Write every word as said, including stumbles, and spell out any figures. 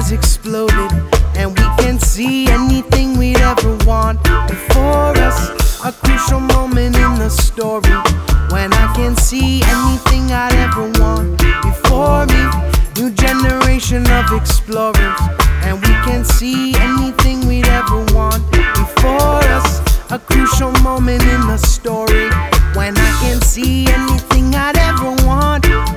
has exploded, and we can see anything we'd ever want before us. A crucial moment in the story, when I can see anything I'd ever want before me. New generation of explorers,